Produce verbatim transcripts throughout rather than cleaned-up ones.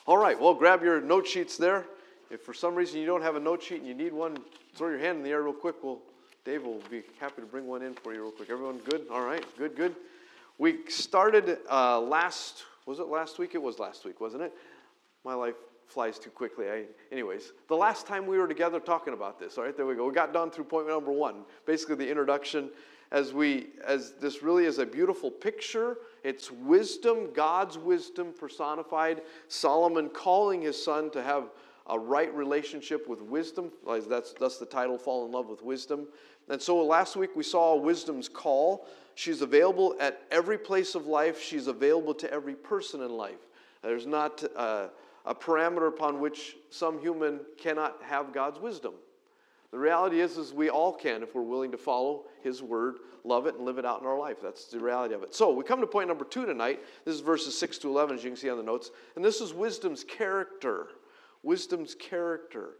All right, well, grab your note sheets there. If for some reason you don't have a note sheet and you need one, throw your hand in the air real quick. We'll, Dave will be happy to bring one in for you real quick. Everyone good? All right, good, good. We started uh, last, was it last week? It was last week, wasn't it? My life flies too quickly. I, anyways, the last time we were together talking about this, all right, there we go. We got done through point number one, basically the introduction. As we, as this really is a beautiful picture. It's wisdom, God's wisdom personified. Solomon calling his son to have a right relationship with wisdom. That's, that's the title, Fall in Love with Wisdom. And so last week we saw wisdom's call. She's available at every place of life. She's available to every person in life. There's not uh, a parameter upon which some human cannot have God's wisdom. The reality is, is we all can if we're willing to follow His Word, love it, and live it out in our life. That's the reality of it. So we come to point number two tonight. This is verses six to eleven, as you can see on the notes. And this is wisdom's character. Wisdom's character.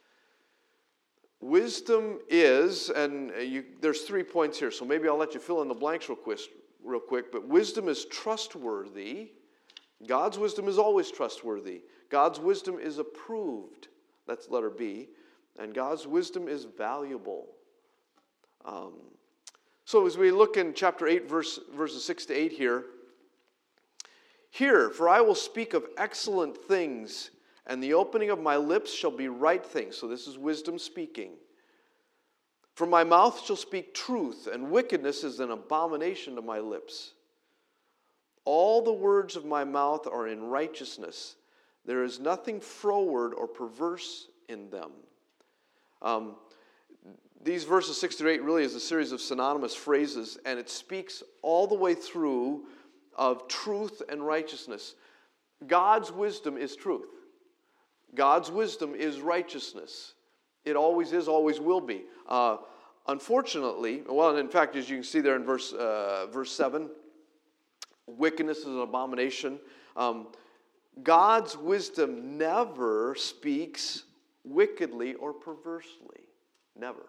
Wisdom is, and you, there's three points here, so maybe I'll let you fill in the blanks real quick, real quick. But wisdom is trustworthy. God's wisdom is always trustworthy. God's wisdom is approved. That's letter B. And God's wisdom is valuable. Um, so as we look in chapter eight, verse, verses six to eight here. Hear, for I will speak of excellent things, and the opening of my lips shall be right things. So this is wisdom speaking. For my mouth shall speak truth, and wickedness is an abomination to my lips. All the words of my mouth are in righteousness. There is nothing froward or perverse in them. Um, these verses six to eight really is a series of synonymous phrases, and it speaks all the way through of truth and righteousness. God's wisdom is truth. God's wisdom is righteousness. It always is, always will be. Uh, unfortunately, well, in fact, as you can see there in verse uh, verse seven, wickedness is an abomination. Um, God's wisdom never speaks wickedly or perversely. Never.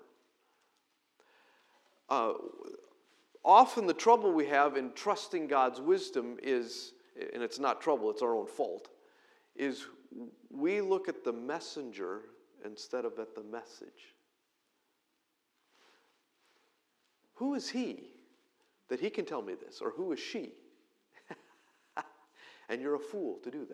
Uh, often the trouble we have in trusting God's wisdom is, and it's not trouble, it's our own fault, is we look at the messenger instead of at the message. Who is he that he can tell me this? Or who is she? And you're a fool to do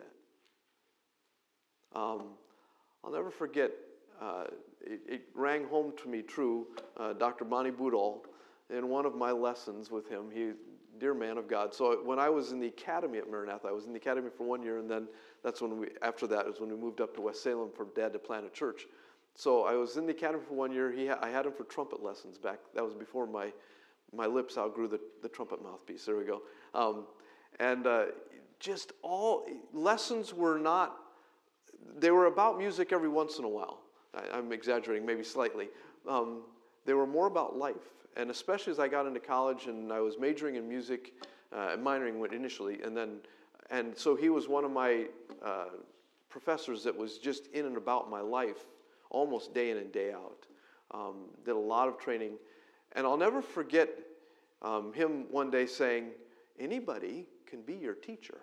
that. Um, I'll never forget, uh, it, it rang home to me true, uh, Doctor Bonnie Boudall, in one of my lessons with him, he, dear man of God. So when I was in the academy at Maranatha, I was in the academy for one year, and then that's when we, after that is when we moved up to West Salem for Dad to plant a church. So I was in the academy for one year. He ha- I had him for trumpet lessons back. That was before my my lips outgrew the, the trumpet mouthpiece. There we go. Um, and uh, just all, lessons were not, they were about music every once in a while. I, I'm exaggerating maybe slightly. Um, they were more about life. And especially as I got into college and I was majoring in music, uh, and minoring initially, and then, and so he was one of my uh, professors that was just in and about my life almost day in and day out. Um, did a lot of training. And I'll never forget um, him one day saying, anybody can be your teacher.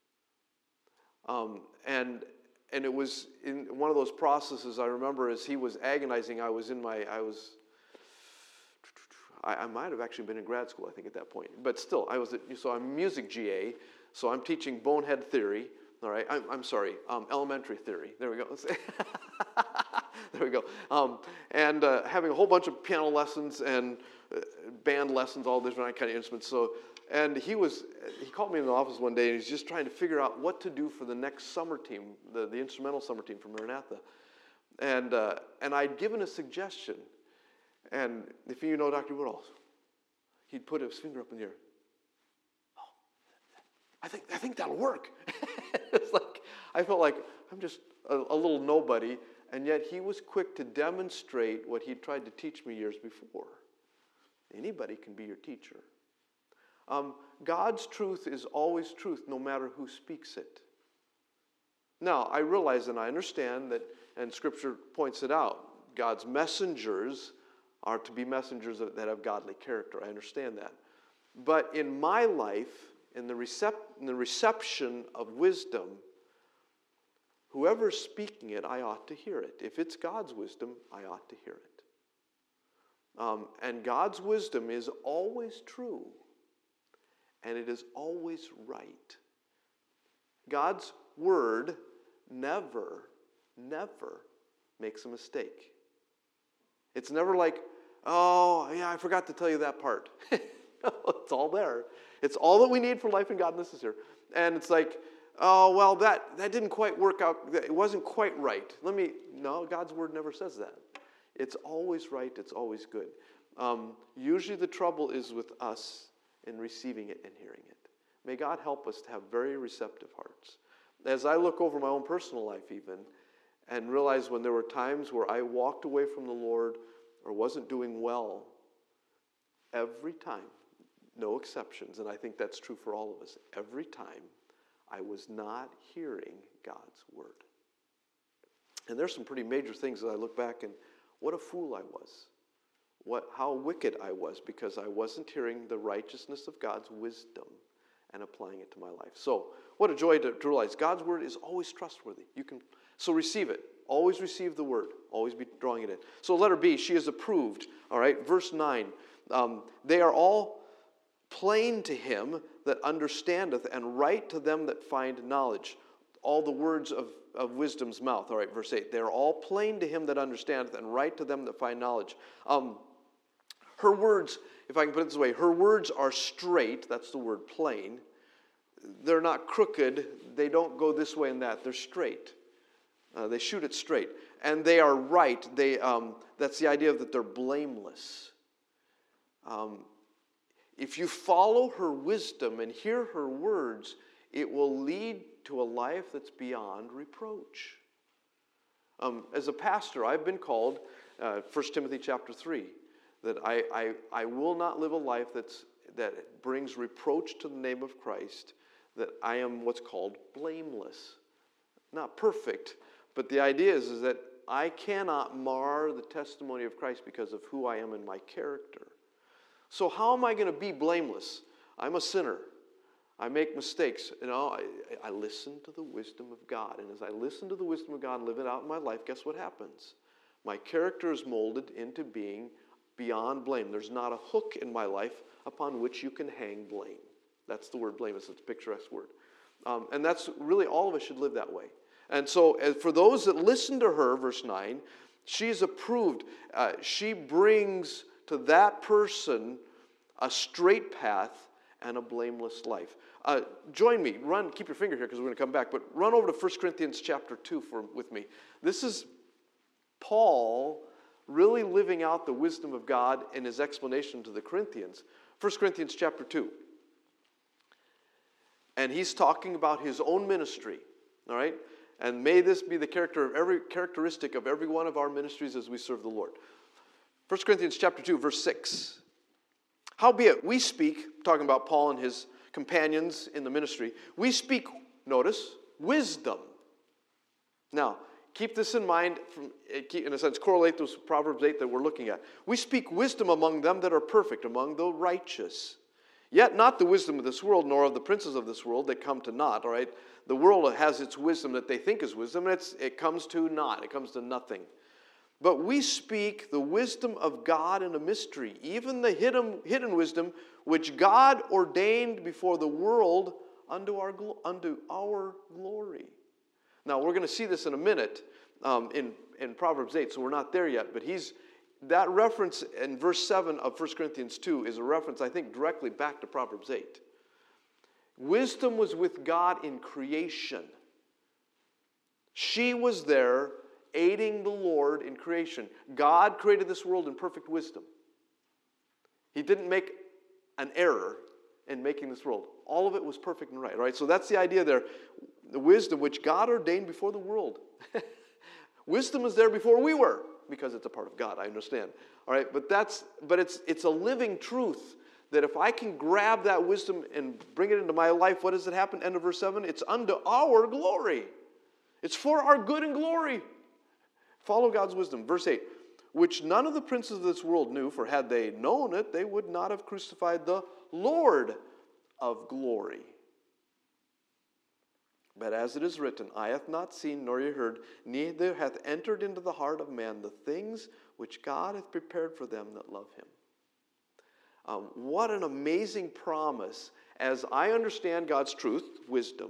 Um, and and it was in one of those processes I remember as he was agonizing, I was in my, I was, I, I might have actually been in grad school, I think, at that point. But still, I was, at, so I'm music G A, so I'm teaching bonehead theory, all right, I'm, I'm sorry, um, elementary theory, there we go. There we go. Um, and uh, having a whole bunch of piano lessons and uh, band lessons, all different kind of instruments. So, and he was, he called me in the office one day and he's just trying to figure out what to do for the next summer team, the, the instrumental summer team from Maranatha. And uh, and I'd given a suggestion. And if you know Doctor Woodall, he'd put his finger up in the air. Oh, I think I think that'll work. It's like I felt like I'm just a, a little nobody. And yet he was quick to demonstrate what he'd tried to teach me years before. Anybody can be your teacher. Um, God's truth is always truth, no matter who speaks it. Now, I realize and I understand that, and Scripture points it out, God's messengers are to be messengers that, that have godly character. I understand that. But in my life, in the, recep- in the reception of wisdom, whoever's speaking it, I ought to hear it. If it's God's wisdom, I ought to hear it. Um, and God's wisdom is always true, and it is always right. God's word never, never makes a mistake. It's never like, oh, yeah, I forgot to tell you that part. It's all there. It's all that we need for life and godliness is here. And it's like, oh, well, that, that didn't quite work out. It wasn't quite right. Let me, no, God's word never says that. It's always right. It's always good. Um, usually the trouble is with us in receiving it and hearing it. May God help us to have very receptive hearts. As I look over my own personal life even, and realize when there were times where I walked away from the Lord or wasn't doing well, every time, no exceptions, and I think that's true for all of us, every time I was not hearing God's word. And there's some pretty major things that I look back and what a fool I was. What, how wicked I was because I wasn't hearing the righteousness of God's wisdom and applying it to my life. So, what a joy to, to realize God's word is always trustworthy. You can so receive it. Always receive the word. Always be drawing it in. So letter B, she is approved. All right, verse nine. Um, they are all plain to him that understandeth, and right to them that find knowledge. All the words of, of wisdom's mouth. All right, verse eight. They are all plain to him that understandeth, and right to them that find knowledge. Um, her words, if I can put it this way, her words are straight. That's the word plain. They're not crooked. They don't go this way and that. They're straight. Uh, they shoot it straight. And they are right. They, um, that's the idea of that they're blameless. Um, if you follow her wisdom and hear her words, it will lead to a life that's beyond reproach. Um, as a pastor, I've been called, uh, First Timothy chapter three, that I, I, I will not live a life that's, that brings reproach to the name of Christ, that I am what's called blameless. Not perfect, but the idea is, is that I cannot mar the testimony of Christ because of who I am in my character. So how am I going to be blameless? I'm a sinner. I make mistakes. You know, I, I listen to the wisdom of God. And as I listen to the wisdom of God and live it out in my life, guess what happens? My character is molded into being beyond blame. There's not a hook in my life upon which you can hang blame. That's the word blameless. It's a picturesque word. Um, and that's really all of us should live that way. And so as for those that listen to her, verse nine, she's approved. Uh, she brings to that person a straight path and a blameless life. Uh, join me. Run, keep your finger here because we're going to come back. But run over to First Corinthians chapter two for, with me. This is Paul really living out the wisdom of God in his explanation to the Corinthians. First Corinthians chapter two. And he's talking about his own ministry. All right? And may this be the character of every characteristic of every one of our ministries as we serve the Lord. First Corinthians chapter two, verse six. Howbeit, we speak, talking about Paul and his companions in the ministry, we speak, notice, wisdom. Now, keep this in mind, from, in a sense, correlate those Proverbs eight that we're looking at. We speak wisdom among them that are perfect, among the righteous. Yet not the wisdom of this world, nor of the princes of this world that come to naught, all right? The world has its wisdom that they think is wisdom, and it's, it comes to naught. It comes to nothing. But we speak the wisdom of God in a mystery, even the hidden, hidden wisdom which God ordained before the world unto our, unto our glory. Now, we're going to see this in a minute um, in, in Proverbs eight, so we're not there yet. But he's that reference in verse seven of First Corinthians two is a reference, I think, directly back to Proverbs eight. Wisdom was with God in creation. She was there aiding the Lord in creation. God created this world in perfect wisdom. He didn't make an error in making this world. All of it was perfect and right. Right? So that's the idea there. The wisdom which God ordained before the world. Wisdom is there before we were, because it's a part of God, I understand. All right, but that's but it's it's a living truth that if I can grab that wisdom and bring it into my life, what does it happen? End of verse seven. It's unto our glory. It's for our good and glory. Follow God's wisdom. Verse eight. Which none of the princes of this world knew, for had they known it, they would not have crucified the Lord of glory. But as it is written, eye hath not seen, nor ear heard, neither hath entered into the heart of man the things which God hath prepared for them that love him. Um, what an amazing promise. As I understand God's truth, wisdom,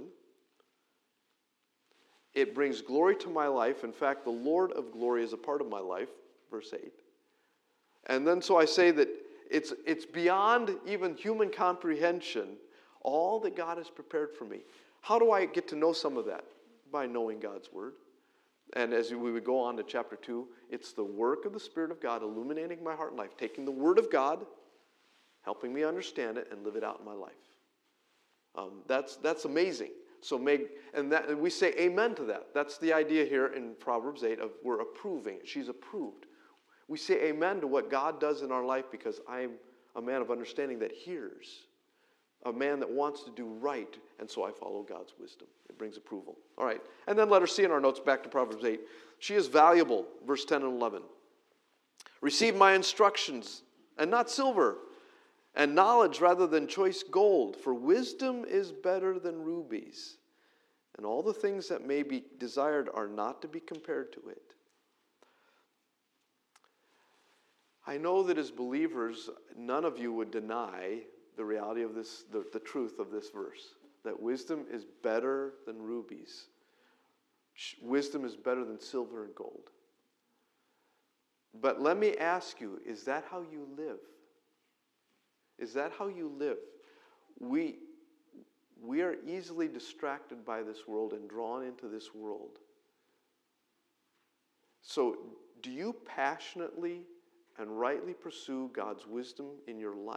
it brings glory to my life. In fact, the Lord of glory is a part of my life, verse eight. And then so I say that it's, it's beyond even human comprehension, all that God has prepared for me. How do I get to know some of that? By knowing God's Word. And as we would go on to chapter two, it's the work of the Spirit of God illuminating my heart and life, taking the Word of God, helping me understand it, and live it out in my life. Um, that's, that's amazing. So make, and, that, and we say amen to that. That's the idea here in Proverbs eight of we're approving. She's approved. We say amen to what God does in our life because I'm a man of understanding that hears. A man that wants to do right, and so I follow God's wisdom. It brings approval. All right, and then letter C in our notes, back to Proverbs eight. She is valuable, verse ten and eleven. Receive my instructions, and not silver, and knowledge rather than choice gold, for wisdom is better than rubies, and all the things that may be desired are not to be compared to it. I know that as believers, none of you would deny the reality of this, the, the truth of this verse, that wisdom is better than rubies. Wisdom is better than silver and gold. But let me ask you, is that how you live? Is that how you live? We, we are easily distracted by this world and drawn into this world. So, do you passionately and rightly pursue God's wisdom in your life?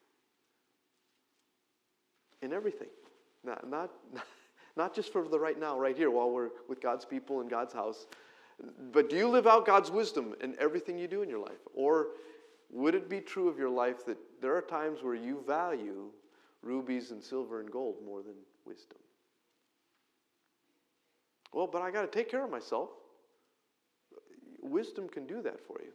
In everything. Not, not, not just for the right now, right here, while we're with God's people in God's house. But do you live out God's wisdom in everything you do in your life? Or would it be true of your life that there are times where you value rubies and silver and gold more than wisdom? Well, but I got to take care of myself. Wisdom can do that for you.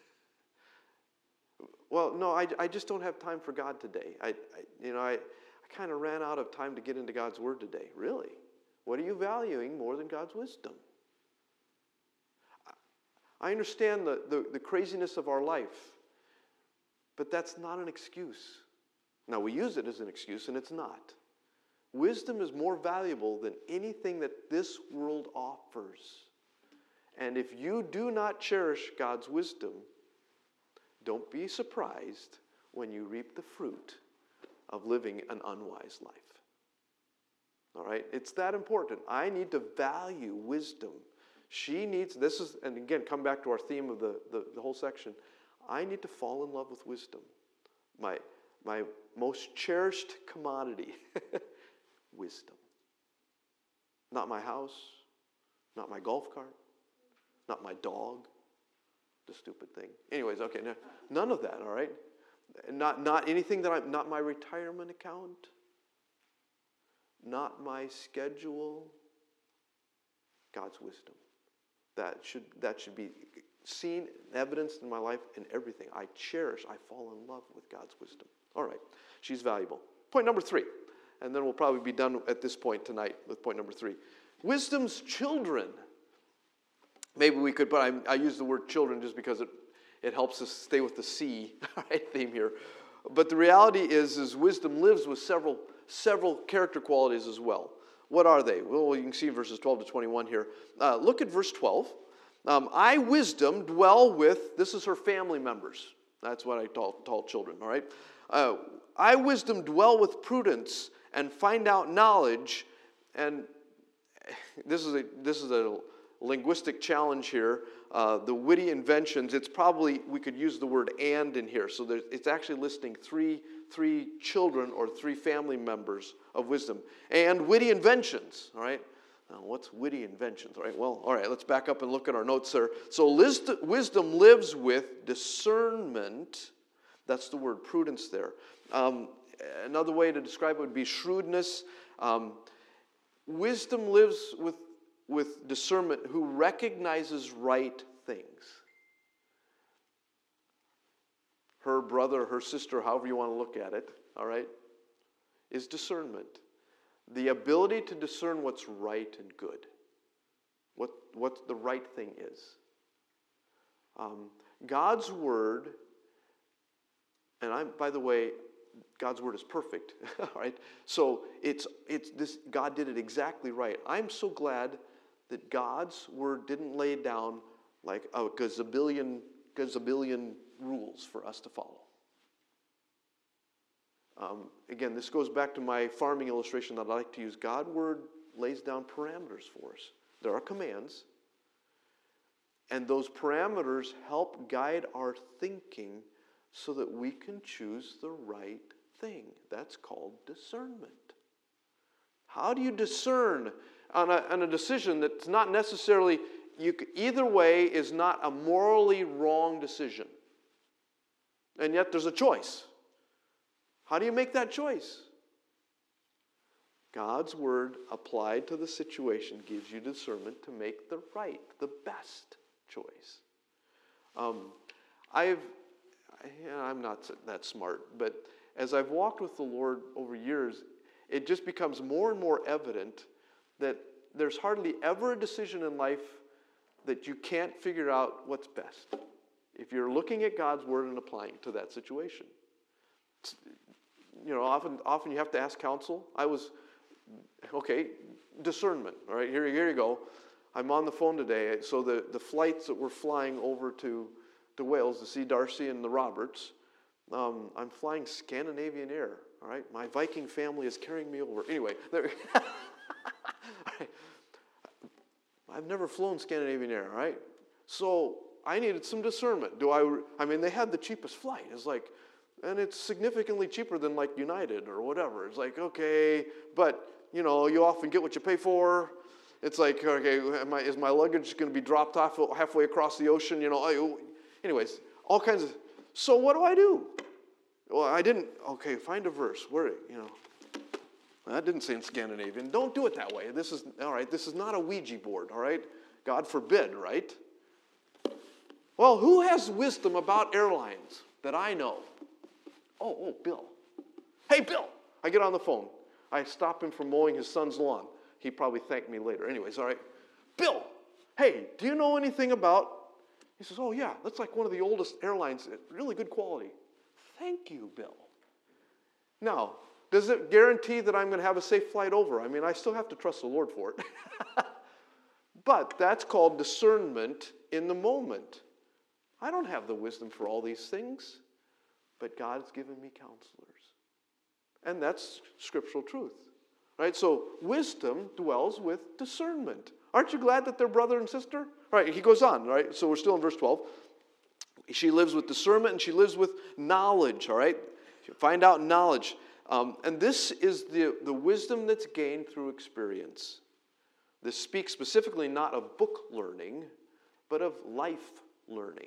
Well, no, I, I just don't have time for God today. I, I you know, I, I kind of ran out of time to get into God's Word today. Really? What are you valuing more than God's wisdom? I understand the, the, the craziness of our life, but that's not an excuse. Now, we use it as an excuse, and it's not. Wisdom is more valuable than anything that this world offers. And if you do not cherish God's wisdom, don't be surprised when you reap the fruit of living an unwise life. All right? It's that important. I need to value wisdom. She needs, this is, and again, come back to our theme of the, the, the whole section. I need to fall in love with wisdom. My, my most cherished commodity, wisdom. Not my house, not my golf cart, not my dog, the stupid thing. Anyways, okay, no, none of that, all right? Not, not anything that I'm, not my retirement account, not my schedule, God's wisdom. That should, that should be seen, evidenced in my life in everything. I cherish, I fall in love with God's wisdom. All right, she's valuable. Point number three, and then we'll probably be done at this point tonight with point number three. Wisdom's children. Maybe we could, but I, I use the word children just because it, it helps us stay with the C right, theme here. But the reality is, is wisdom lives with several, several character qualities as well. What are they? Well, you can see verses twelve to twenty-one here. Uh, look at verse twelve. Um, I, wisdom, dwell with, this is her family members. That's what I told, told children, all right? Uh, I, wisdom, dwell with prudence and find out knowledge. And this is a, this is a linguistic challenge here. Uh, the witty inventions, it's probably, we could use the word and in here. So there's, it's actually listing three, three children or three family members of wisdom. And witty inventions, all right? Now, what's witty inventions, all right? Well, all right, let's back up and look at our notes there. So list, wisdom lives with discernment. That's the word prudence there. Um, another way to describe it would be shrewdness. Um, wisdom lives with with discernment, who recognizes right things. Her brother, her sister, however you want to look at it, all right, is discernment. The ability to discern what's right and good. What, what the right thing is. Um, God's Word, and I'm, by the way, God's Word is perfect, right? So it's it's this. God did it exactly right. I'm so glad that God's Word didn't lay down like a gazillion, gazillion rules for us to follow. Um, again, this goes back to my farming illustration that I like to use. God's Word lays down parameters for us. There are commands, and those parameters help guide our thinking so that we can choose the right thing. That's called discernment. How do you discern on a, on a decision that's not necessarily, you, either way is not a morally wrong decision, and yet there's a choice? How do you make that choice? God's Word applied to the situation gives you discernment to make the right, the best choice. Um, I've, I, I'm not that smart, but as I've walked with the Lord over years, it just becomes more and more evident that there's hardly ever a decision in life that you can't figure out what's best if you're looking at God's Word and applying it to that situation. It's, you know, often, often you have to ask counsel. I was, okay, discernment. All right, here, here you go. I'm on the phone today. So the, the flights that were flying over to, to Wales to see Darcy and the Roberts, um, I'm flying Scandinavian Air. All right, my Viking family is carrying me over. Anyway, there, I've never flown Scandinavian Air. All right, so I needed some discernment. Do I? I mean, they had the cheapest flight. It's like. And it's significantly cheaper than like United or whatever. It's like, okay, but, you know, you often get what you pay for. It's like, okay, am I, is my luggage going to be dropped off halfway across the ocean? You know, I, anyways, all kinds of, so what do I do? Well, I didn't, okay, find a verse. Where, you know, that didn't say in Scandinavian. Don't do it that way. This is, all right, this is not a Ouija board, all right? God forbid, right? Well, who has wisdom about airlines that I know? Oh, oh, Bill. Hey, Bill. I get on the phone. I stop him from mowing his son's lawn. He probably thanked me later. Anyways, all right. Bill, hey, do you know anything about? He says, oh, yeah, that's like one of the oldest airlines. Really good quality. Thank you, Bill. Now, does it guarantee that I'm going to have a safe flight over? I mean, I still have to trust the Lord for it. But that's called discernment in the moment. I don't have the wisdom for all these things. But God's given me counselors. And that's scriptural truth. Right? So wisdom dwells with discernment. Aren't you glad that they're brother and sister? All right, he goes on, right? So we're still in verse twelve. She lives with discernment and she lives with knowledge, all right? Find out knowledge. Um, and this is the, the wisdom that's gained through experience. This speaks specifically not of book learning, but of life learning.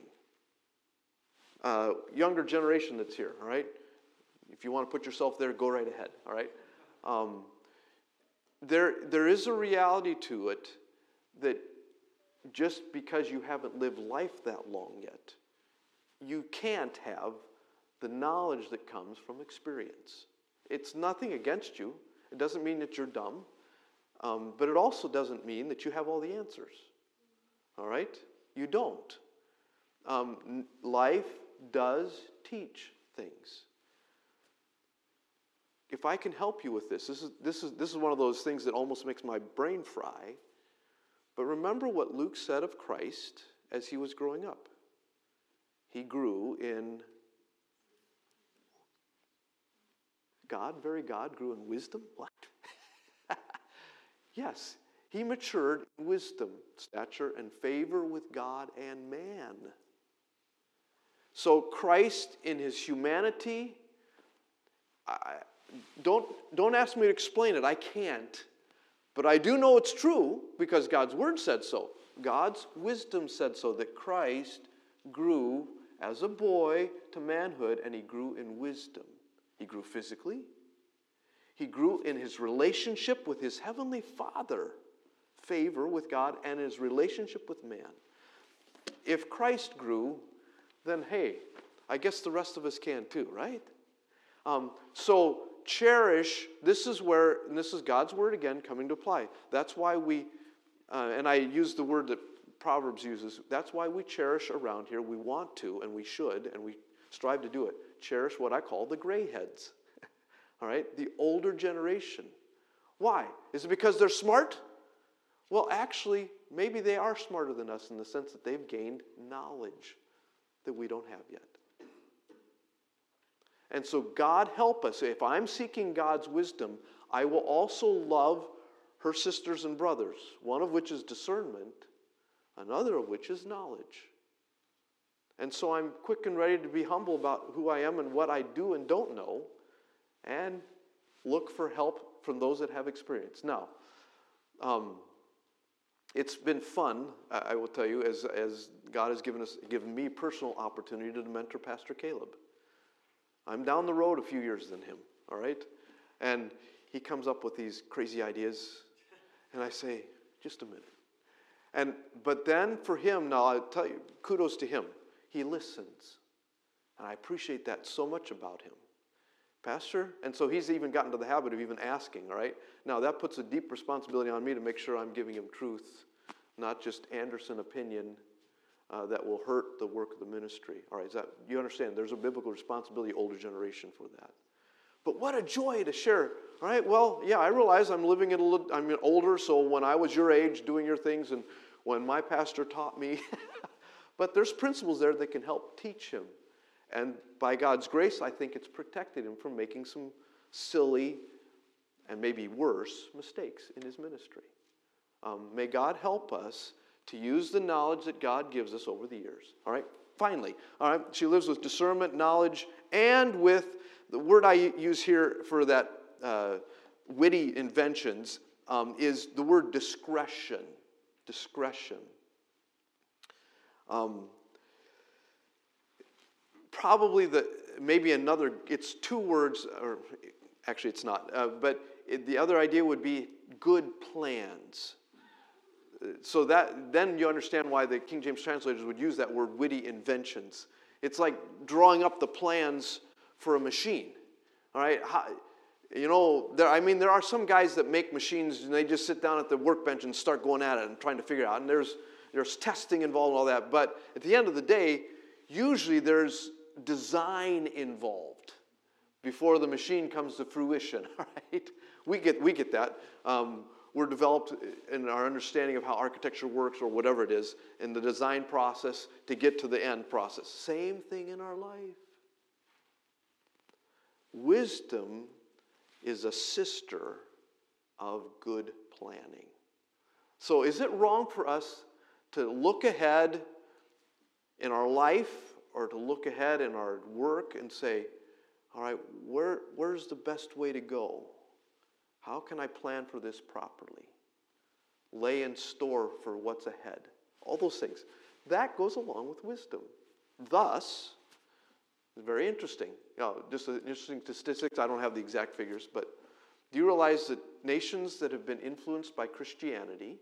Uh, younger generation that's here, all right? If you want to put yourself there, go right ahead, all right? Um, there, there is a reality to it that just because you haven't lived life that long yet, you can't have the knowledge that comes from experience. It's nothing against you. It doesn't mean that you're dumb, um, but it also doesn't mean that you have all the answers, all right? You don't. Um, life does teach things. If I can help you with this, this is, this is, this is one of those things that almost makes my brain fry. But remember what Luke said of Christ as he was growing up. He grew in God, very God, grew in wisdom. What? Yes, he matured in wisdom, stature, and favor with God and man. So Christ in his humanity, I, don't, don't ask me to explain it. I can't. But I do know it's true because God's Word said so. God's wisdom said so, that Christ grew as a boy to manhood, and he grew in wisdom. He grew physically. He grew in his relationship with his heavenly Father, favor with God, and his relationship with man. If Christ grew, then hey, I guess the rest of us can too, right? Um, so cherish, this is where, and this is God's word again coming to apply. That's why we, uh, and I use the word that Proverbs uses, that's why we cherish around here. We want to, and we should, and we strive to do it. Cherish what I call the gray heads. All right? The older generation. Why? Is it because they're smart? Well, actually, maybe they are smarter than us in the sense that they've gained knowledge that we don't have yet. And so God help us. If I'm seeking God's wisdom, I will also love her sisters and brothers, one of which is discernment, another of which is knowledge. And so I'm quick and ready to be humble about who I am and what I do and don't know, and look for help from those that have experience. Now, um, it's been fun, I will tell you, as, as God has given us, given me personal opportunity to mentor Pastor Caleb. I'm down the road a few years than him, all right? And he comes up with these crazy ideas, and I say, just a minute. And but then for him, now I'll tell you, kudos to him. He listens. And I appreciate that so much about him. Pastor, and so he's even gotten to the habit of even asking, all right? Now that puts a deep responsibility on me to make sure I'm giving him truth, not just Anderson opinion uh, that will hurt the work of the ministry. All right, is that, you understand, there's a biblical responsibility, older generation for that. But what a joy to share. All right, well, yeah, I realize I'm living in a little, I'm older, so when I was your age doing your things and when my pastor taught me, but there's principles there that can help teach him. And by God's grace, I think it's protected him from making some silly and maybe worse mistakes in his ministry. Um, may God help us to use the knowledge that God gives us over the years. All right, finally, all right, she lives with discernment, knowledge, and with the word I use here for that uh, witty inventions um, is the word discretion. Discretion. Um, probably the maybe another. It's two words, or actually it's not. Uh, but it, the other idea would be good plans. So that then you understand why the King James translators would use that word witty inventions. It's like drawing up the plans for a machine. All right, How, you know, there. I mean, there are some guys that make machines and they just sit down at the workbench and start going at it and trying to figure it out. And there's there's testing involved and all that. But at the end of the day, usually there's design involved before the machine comes to fruition. All right, we get we get that. Um, We're developed in our understanding of how architecture works or whatever it is in the design process to get to the end process. Same thing in our life. Wisdom is a sister of good planning. So is it wrong for us to look ahead in our life or to look ahead in our work and say, all right, where, where's the best way to go? How can I plan for this properly? Lay in store for what's ahead. All those things. That goes along with wisdom. Thus, very interesting. You know, just an interesting statistics. I don't have the exact figures, but do you realize that nations that have been influenced by Christianity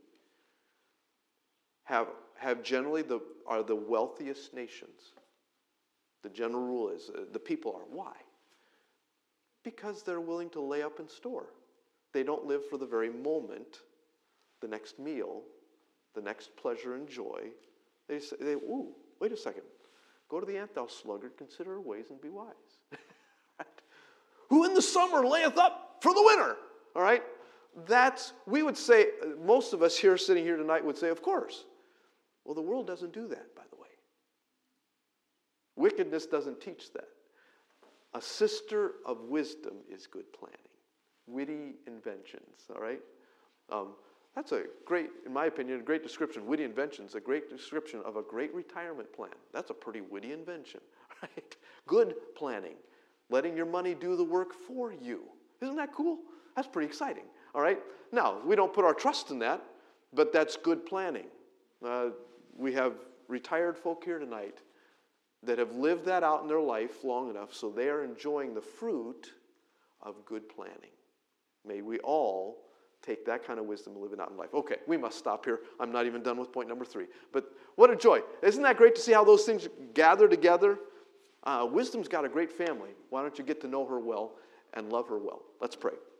have, have generally the, are the wealthiest nations? The general rule is uh, the people are. Why? Because they're willing to lay up in store. They don't live for the very moment, the next meal, the next pleasure and joy. They say, they, ooh, wait a second. Go to the ant, thou sluggard, consider her ways and be wise. Right? Who in the summer layeth up for the winter? All right? That's, we would say, most of us here sitting here tonight would say, of course. Well, the world doesn't do that, by the way. Wickedness doesn't teach that. A sister of wisdom is good planning. Witty inventions, all right? Um, that's a great, in my opinion, a great description. Witty inventions, a great description of a great retirement plan. That's a pretty witty invention, right? Good planning, letting your money do the work for you. Isn't that cool? That's pretty exciting, all right? Now, we don't put our trust in that, but that's good planning. Uh, we have retired folk here tonight that have lived that out in their life long enough so they are enjoying the fruit of good planning. May we all take that kind of wisdom and live it out in life. Okay, we must stop here. I'm not even done with point number three. But what a joy. Isn't that great to see how those things gather together? Uh, wisdom's got a great family. Why don't you get to know her well? and love her well. Let's pray.